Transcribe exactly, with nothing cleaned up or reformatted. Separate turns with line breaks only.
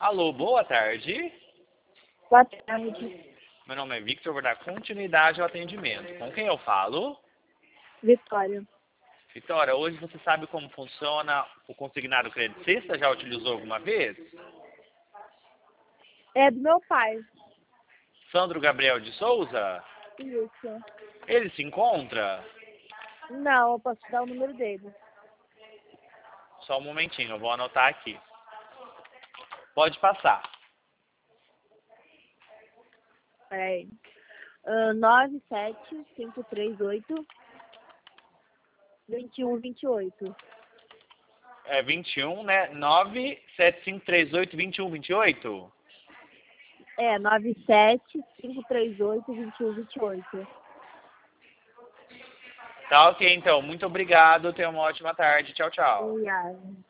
Alô, boa tarde.
Boa tarde.
Meu nome é Victor, vou dar continuidade ao atendimento. Com quem eu falo?
Vitória.
Vitória, hoje você sabe como funciona o consignado crédito cesta? Já utilizou alguma vez?
É do meu pai.
Sandro Gabriel de Souza?
Isso.
Ele se encontra?
Não, eu posso te dar o número dele.
Só um momentinho, eu vou anotar aqui. Pode passar.
Peraí. Uh, nove sete cinco três oito dois um dois oito.
É vinte e um, né? nove sete cinco três oito dois um dois oito?
É, nove sete cinco três oito dois um dois oito.
Tá ok, então. Muito obrigado. Tenha uma ótima tarde. Tchau, tchau.
Obrigada.